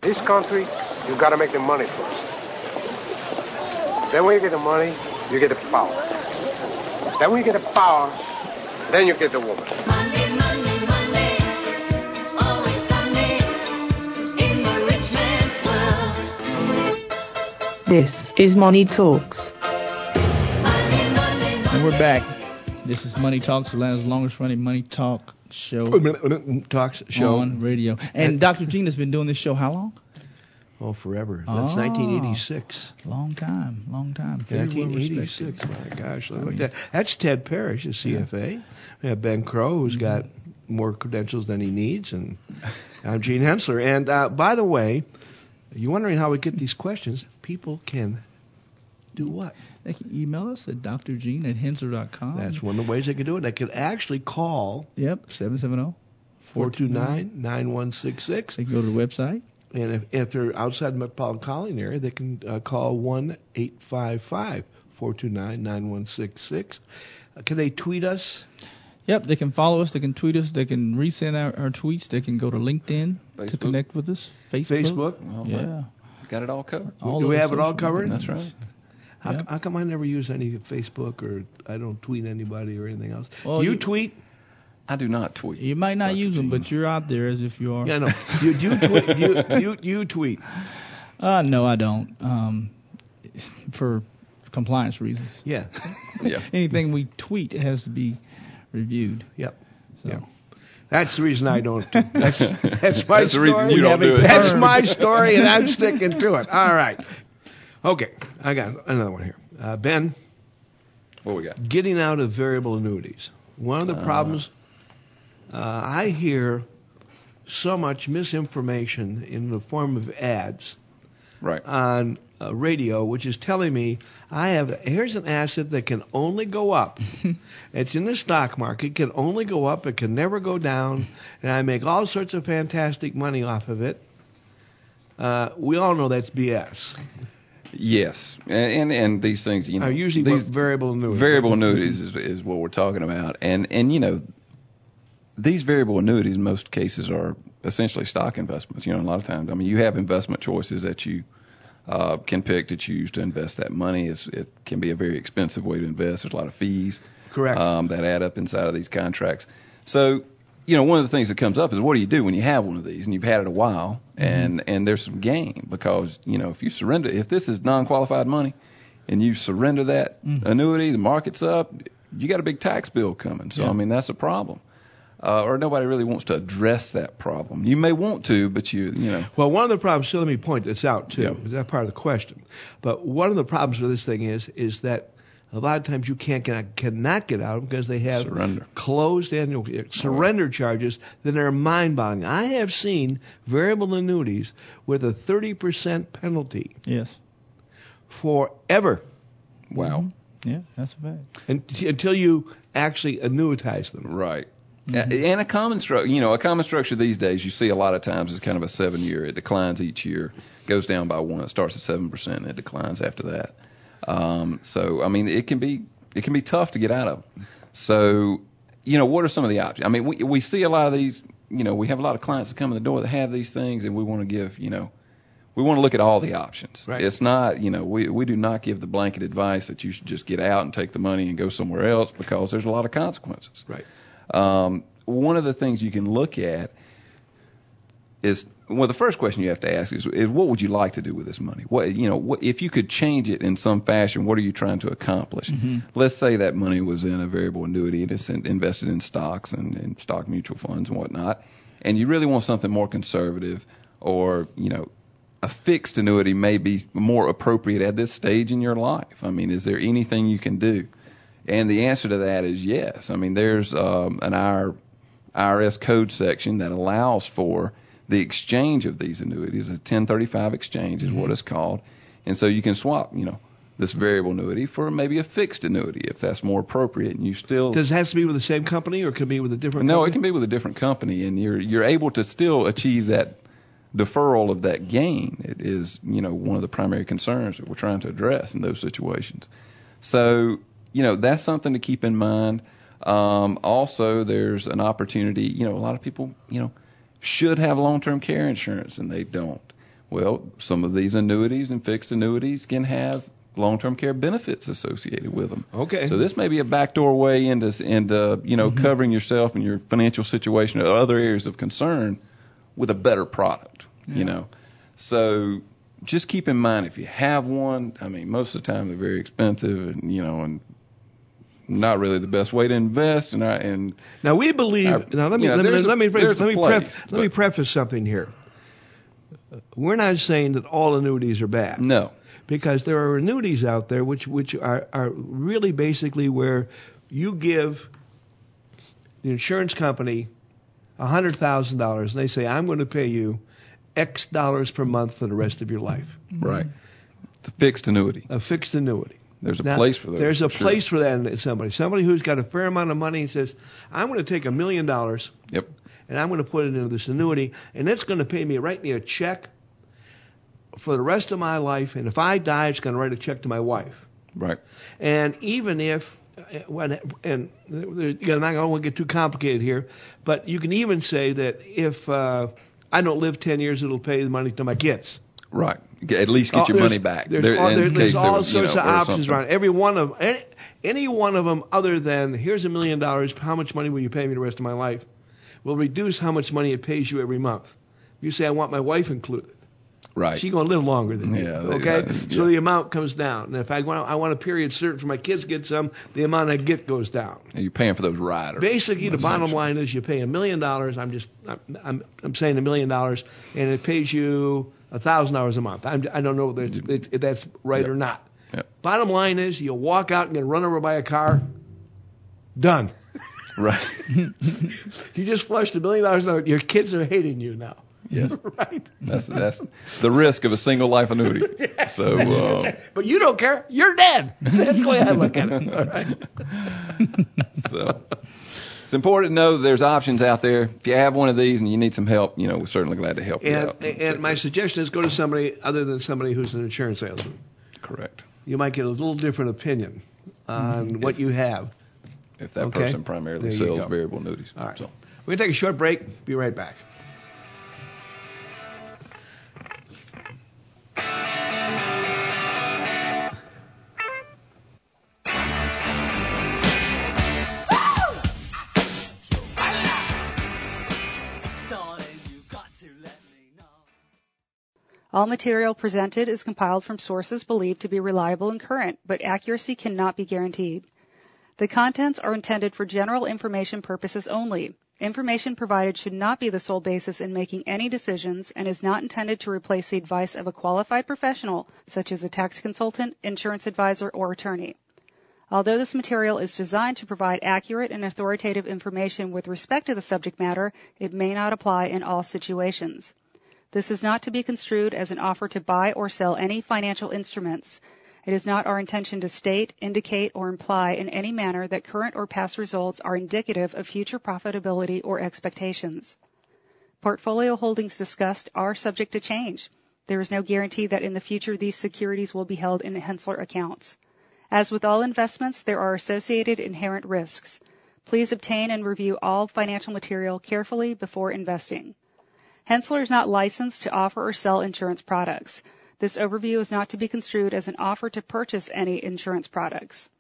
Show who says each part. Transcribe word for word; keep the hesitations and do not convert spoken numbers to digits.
Speaker 1: This country, you got to make the money first. Then when you get the money, you get the power. Then when you get the power, then you get the woman.
Speaker 2: Money, money, money. Always Sunday in the rich man's world.
Speaker 3: This is Money Talks.
Speaker 2: Money, money, money.
Speaker 4: And we're back. This is Money Talks, Atlanta's longest running Money Talk show.
Speaker 5: Talks show
Speaker 4: on radio. And Doctor Gene has been doing this show how long?
Speaker 5: Oh, forever. That's
Speaker 4: Oh.
Speaker 5: nineteen eighty-six.
Speaker 4: Long time, long time. Very well
Speaker 5: nineteen
Speaker 4: respected.
Speaker 5: eighty-six. My gosh, look
Speaker 4: I
Speaker 5: at
Speaker 4: mean-
Speaker 5: that. That's Ted Parrish, a C F A. We have Ben Crow, who's got more credentials than he needs, and I'm Gene Hensler. And uh, by the way, you're wondering how we get these questions. People can do what?
Speaker 4: They can email us at d r gene at hensler dot com.
Speaker 5: That's one of the ways they can do it. They can actually call
Speaker 4: Yep, seven seven zero,
Speaker 5: four two nine, nine one six six.
Speaker 4: They can go to the website.
Speaker 5: And if, if they're outside the metropolitan calling area, they can uh, call one eight five five, four two nine, nine one six six. Uh, can they tweet us?
Speaker 4: Yep, they can follow us. They can tweet us. They can resend our, our tweets. They can go to LinkedIn to
Speaker 6: Facebook.
Speaker 4: connect with us. Facebook.
Speaker 5: Facebook?
Speaker 6: Well,
Speaker 4: Yeah.
Speaker 6: got it all covered.
Speaker 4: All
Speaker 5: Do
Speaker 4: of
Speaker 5: we
Speaker 4: the
Speaker 5: have it all
Speaker 4: social
Speaker 5: covered?
Speaker 4: media.
Speaker 6: That's right.
Speaker 5: How,
Speaker 4: Yep.
Speaker 5: how come I never use any Facebook or I don't tweet anybody or anything else?
Speaker 4: Well,
Speaker 5: Do you,
Speaker 4: you-
Speaker 5: tweet?
Speaker 6: I do not tweet.
Speaker 4: You might not
Speaker 6: Doctor
Speaker 4: use them,
Speaker 6: Gene.
Speaker 4: but you're out there as if you are.
Speaker 5: Yeah, no. You, do you tweet? Do you, you, you tweet?
Speaker 4: Uh, no, I don't. Um, for compliance reasons.
Speaker 5: Yeah.
Speaker 6: Yeah.
Speaker 4: Anything we tweet has to be reviewed.
Speaker 5: Yep.
Speaker 4: So.
Speaker 5: Yeah. That's the reason I don't. Do. That's that's my
Speaker 6: That's the reason
Speaker 5: story.
Speaker 6: you don't do it.
Speaker 5: That's my story, and I'm sticking to it. All right. Okay, I got another one here. Uh, Ben,
Speaker 6: What we got?
Speaker 5: getting out of variable annuities. One of the
Speaker 6: Uh.
Speaker 5: problems uh, I hear so much misinformation in the form of ads
Speaker 6: Right.
Speaker 5: on uh, radio, which is telling me I have here's an asset that can only go up. It's in the stock market, can only go up, it can never go down, and I make all sorts of fantastic money off of it. Uh, we all know that's B S.
Speaker 6: Yes, and, and and these things, you know,
Speaker 5: Are usually
Speaker 6: these
Speaker 5: what variable annuities.
Speaker 6: variable annuities is, is what we're talking about, and and you know, these variable annuities in most cases are essentially stock investments. You know, a lot of times, I mean, you have investment choices that you uh, can pick to choose to invest that money. It's, it can be a very expensive way to invest. There's a lot of fees,
Speaker 5: Correct.
Speaker 6: um, that add up inside of these contracts. So, you know, one of the things that comes up is what do you do when you have one of these and you've had it a while, and and there's some gain because, you know, if you surrender, if this is non-qualified money and you surrender that annuity, the market's up, you got a big tax bill coming. So,
Speaker 4: Yeah.
Speaker 6: I mean, that's a problem. Uh, or nobody really wants to address that problem. You may want to, but you, you know.
Speaker 5: Well, one of the problems, so let me point this out, too.
Speaker 6: Yeah.
Speaker 5: Is that part of the question? But one of the problems with this thing is is that a lot of times you can't get, cannot get out because they have
Speaker 6: Surrender.
Speaker 5: closed annual surrender charges that are mind-boggling. I have seen variable annuities with a thirty percent penalty
Speaker 4: Yes.
Speaker 5: forever
Speaker 6: Wow.
Speaker 4: Yeah, that's a fact.
Speaker 5: unt- until you actually annuitize them.
Speaker 6: Right. And a common structure, you know, a common structure these days you see a lot of times is kind of a seven year. It declines each year, goes down by one. It starts at seven percent, and it declines after that. Um, so, I mean, it can be it can be tough to get out of. So, you know, what are some of the options? I mean, we we see a lot of these. You know, we have a lot of clients that come in the door that have these things, and we want to give, you know, we want to look at all the options.
Speaker 5: Right.
Speaker 6: It's not, you know, we we do not give the blanket advice that you should just get out and take the money and go somewhere else because there's a lot of consequences.
Speaker 5: Right.
Speaker 6: Um, one of the things you can look at is, well, the first question you have to ask is, is what would you like to do with this money? What, you know, what, if you could change it in some fashion, what are you trying to accomplish? Let's say that money was in a variable annuity and it's in, invested in stocks and, and stock mutual funds and whatnot, and you really want something more conservative, or, you know, a fixed annuity may be more appropriate at this stage in your life. I mean, is there anything you can do? And the answer to that is yes. I mean, there's um, an I R S code section that allows for the exchange of these annuities. A ten thirty-five exchange is what it's called. And so you can swap, you know, this variable annuity for maybe a fixed annuity if that's more appropriate. And you still
Speaker 5: Does it have to be with the same company, or can it be with a different
Speaker 6: no,
Speaker 5: company?
Speaker 6: it can be with a different company, and you're you're able to still achieve that deferral of that gain. It is, you know, one of the primary concerns that we're trying to address in those situations. So, you know, that's something to keep in mind. Um, also, there's an opportunity, you know, a lot of people, you know, should have long-term care insurance and they don't. Well, some of these annuities and fixed annuities can have long-term care benefits associated with them.
Speaker 5: Okay.
Speaker 6: So this may be a backdoor way into, into you know, mm-hmm. covering yourself and your financial situation or other areas of concern with a better product, yeah. you know. So just keep in mind, if you have one, I mean, most of the time they're very expensive and, you know, and not really the best way to invest. And I, and
Speaker 5: now we believe,
Speaker 6: I,
Speaker 5: now let me,
Speaker 6: you know,
Speaker 5: let me, let me,
Speaker 6: a,
Speaker 5: let me,
Speaker 6: place,
Speaker 5: pref, let me preface something here. We're not saying that all annuities are bad.
Speaker 6: No.
Speaker 5: Because there are annuities out there which which are, are really basically where you give the insurance company one hundred thousand dollars and they say, I'm going to pay you X dollars per month for the rest of your life.
Speaker 6: Right. It's a fixed annuity.
Speaker 5: A fixed annuity.
Speaker 6: There's a
Speaker 5: now,
Speaker 6: place for that.
Speaker 5: There's a
Speaker 6: for
Speaker 5: place
Speaker 6: sure.
Speaker 5: for that in somebody. Somebody who's got a fair amount of money and says, I'm going to take a million dollars
Speaker 6: Yep.
Speaker 5: and I'm going to put it into this annuity and it's going to pay me, write me a check for the rest of my life, and if I die, it's going to write a check to my wife.
Speaker 6: Right.
Speaker 5: And even if, when, and again, I don't want to get too complicated here, but you can even say that if uh, I don't live ten years, it'll pay the money to my kids.
Speaker 6: Right. At least get
Speaker 5: Oh,
Speaker 6: your
Speaker 5: there's-
Speaker 6: money back.
Speaker 5: There's
Speaker 6: There-
Speaker 5: all,
Speaker 6: in
Speaker 5: there-
Speaker 6: case
Speaker 5: there's
Speaker 6: there
Speaker 5: all
Speaker 6: was, you
Speaker 5: sorts
Speaker 6: know,
Speaker 5: of
Speaker 6: or
Speaker 5: options
Speaker 6: something.
Speaker 5: around. Every one of any, any one of them, other than here's a million dollars, how much money will you pay me the rest of my life, will reduce how much money it pays you every month. You say, I want my wife included.
Speaker 6: Right.
Speaker 5: She's going to live longer than you.
Speaker 6: Yeah,
Speaker 5: Okay?
Speaker 6: they- yeah.
Speaker 5: So the amount comes down. And if I want, I want a period certain for my kids to get some, the amount I get goes down.
Speaker 6: And you're paying for those riders.
Speaker 5: Basically, the bottom
Speaker 6: essentially.
Speaker 5: line is you pay a million dollars. I'm just, I'm, I'm, I'm saying a million dollars, and it pays you a thousand dollars a month. I'm, I don't know if that's, if that's right
Speaker 6: Yep.
Speaker 5: or not.
Speaker 6: Yep.
Speaker 5: Bottom line is you walk out and get run over by a car. Done.
Speaker 6: Right.
Speaker 5: You just flushed a million dollars out. Your kids are hating you now.
Speaker 6: Yes.
Speaker 5: Right.
Speaker 6: That's that's the risk of a single life annuity. So, uh,
Speaker 5: But you don't care. You're dead. That's the way I look at it. All right.
Speaker 6: so it's important to know that there's options out there. If you have one of these and you need some help, you know, we're certainly glad to help you
Speaker 5: And,
Speaker 6: out.
Speaker 5: and my suggestion is go to somebody other than somebody who's an insurance salesman.
Speaker 6: Correct.
Speaker 5: You might get a little different opinion on what you have.
Speaker 6: If that
Speaker 5: Okay.
Speaker 6: person primarily
Speaker 5: There you
Speaker 6: sells
Speaker 5: go.
Speaker 6: variable annuities.
Speaker 5: All right.
Speaker 6: So.
Speaker 5: We're going to take a short break. Be right back.
Speaker 7: All material presented is compiled from sources believed to be reliable and current, but accuracy cannot be guaranteed. The contents are intended for general information purposes only. Information provided should not be the sole basis in making any decisions and is not intended to replace the advice of a qualified professional, such as a tax consultant, insurance advisor, or attorney. Although this material is designed to provide accurate and authoritative information with respect to the subject matter, it may not apply in all situations. This is not to be construed as an offer to buy or sell any financial instruments. It is not our intention to state, indicate, or imply in any manner that current or past results are indicative of future profitability or expectations. Portfolio holdings discussed are subject to change. There is no guarantee that in the future these securities will be held in Hensler accounts. As with all investments, there are associated inherent risks. Please obtain and review all financial material carefully before investing. Hensler is not licensed to offer or sell insurance products. This overview is not to be construed as an offer to purchase any insurance products.